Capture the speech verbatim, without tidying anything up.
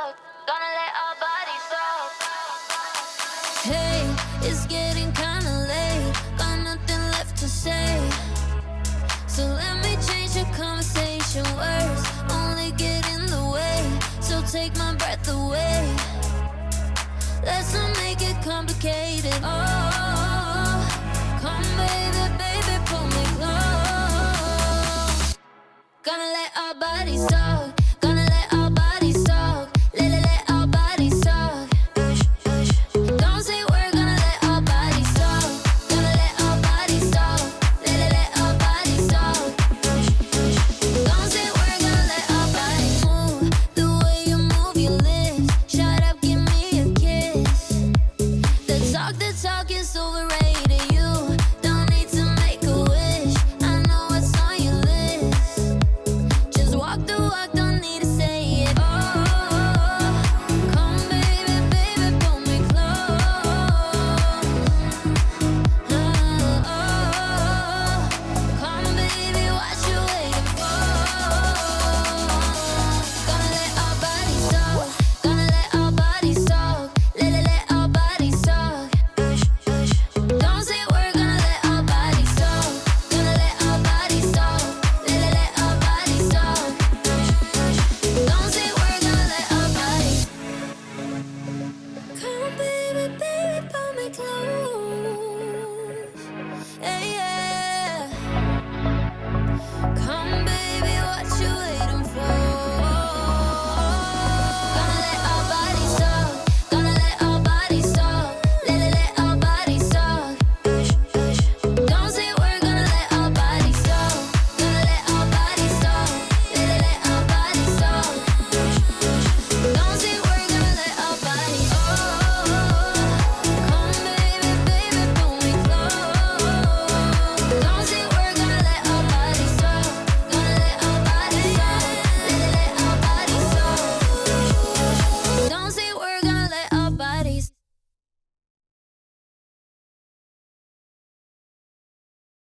talk. Gonna let our bodies talk. Hey, it's getting kinda late. Got nothing left to say. So let me change the conversation. Words only get in the way. So take my breath away. Let's not make it complicated. Oh, come baby, baby, pull me close. Gonna let our bodies talk.